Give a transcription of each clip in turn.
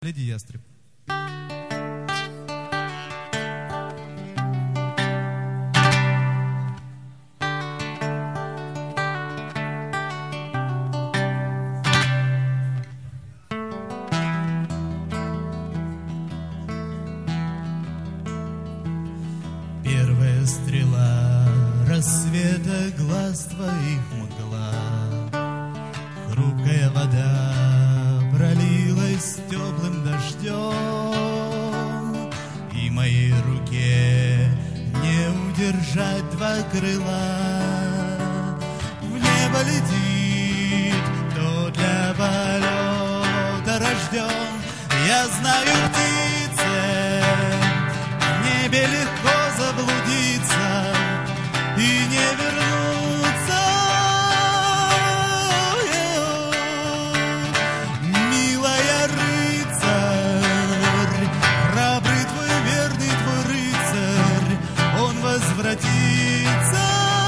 Леди Ястреб. Первая стрела рассвета, глаз твоих мгла, хрупкая вода пролилась теплым дождем, и моей руке не удержать два крыла. В небо летит, кто для полета рожден. Я знаю, птице, в небе легко заблудиться и не вернуться. Милая рыцарь, храбрый твой, верный твой рыцарь, он возвратится.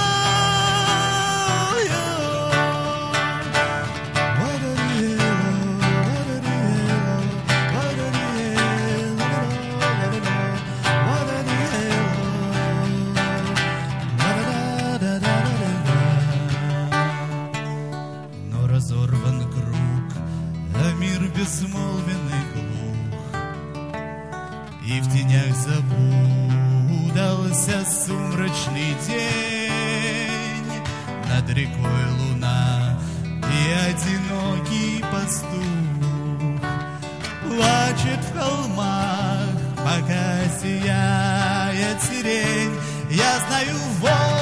Разорван круг, а мир безмолвен и глух, и в тенях запутался сумрачный день. Над рекой луна и одинокий пастух плачет в холмах, пока сияет сирень. Я знаю,